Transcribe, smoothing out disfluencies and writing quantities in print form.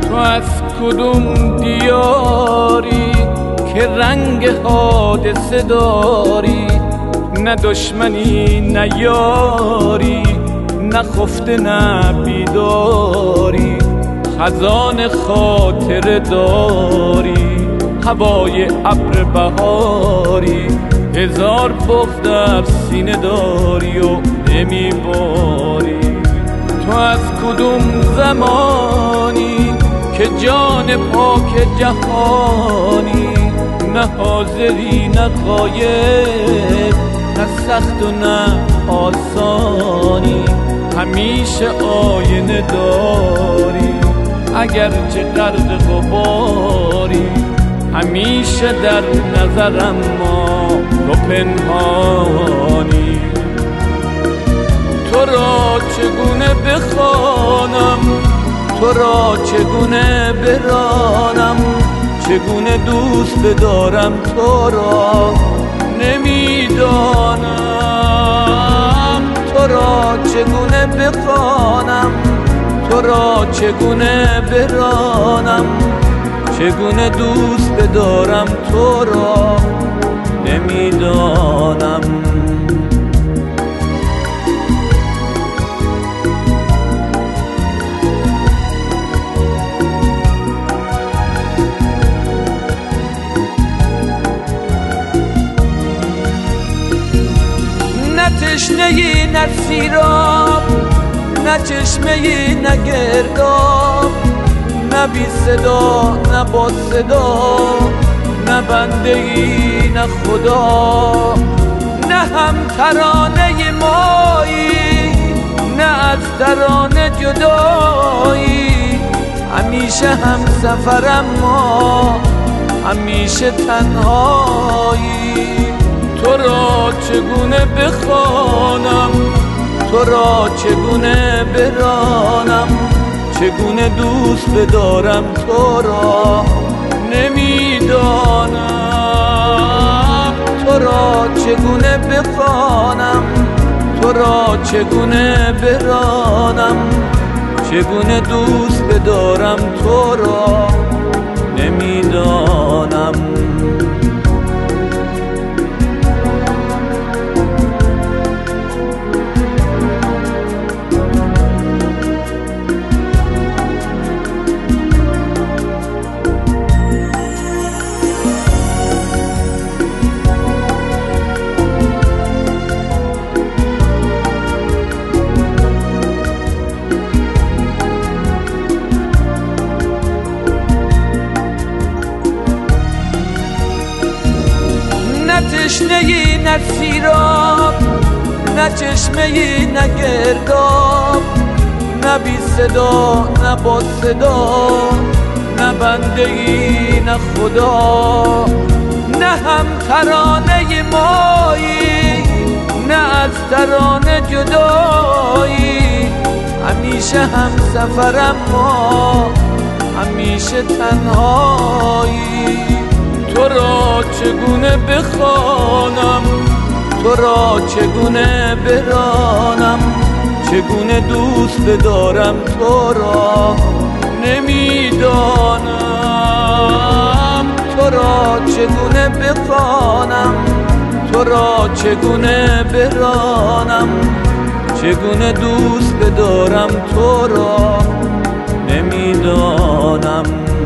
تو از کدوم دیاری که رنگ حادثه داری؟ نه دشمنی نه یاری، نه خفته نه بیداری، خزان خاطر داری، هوای ابر بهاری، هزار بغض در سینه داری و نمیباری. تو از کدوم زمانی که جان پاک جهانی؟ نه حاضری نه غایب، نه سخت و نه آسانی، همیشه آینه داری اگرچه غرق غباری، همیشه در نظرم ما تو پنهانی. تو را چگونه بخوانم، تو را چگونه برانم، چگونه دوست بدارم تو را نمیدانم. تو را چگونه بخوانم، تو را چگونه برانم، چگونه دوست بدارم تو را نمیدانم. نه تشنه‌ای نه سیراب، نه چشمه‌ای نه گرداب، نه بی صدا نه با صدا، نه بنده‌ای نه خدا، نه هم ترانه مایی نه از ترانه جدایی، همیشه هم سفرم ما همیشه تنهایی. تو را چگونه بخوانم، تو را چگونه برانم، چگونه دوست بدارم تو را نمیدانم. تو را چگونه بخوانم، تو را چگونه برانم، چگونه دوست بدارم تو را نمیدانم. نه تشنه‌ای نه سیراب، نه چشمه‌ای نه گرداب، نه بی صدا نه با صدا، نه بنده‌ای نه خدا، نه هم ترانه مایی نه از ترانه جدایی، همیشه هم سفرم ما همیشه تنهایی. تو را چگونه بخوانم، تو را چگونه برانم، چگونه دوست بدارم تو را نمیدانم. تو را چگونه بخوانم، تو را چگونه برانم، چگونه دوست بدارم تو را نمیدانم.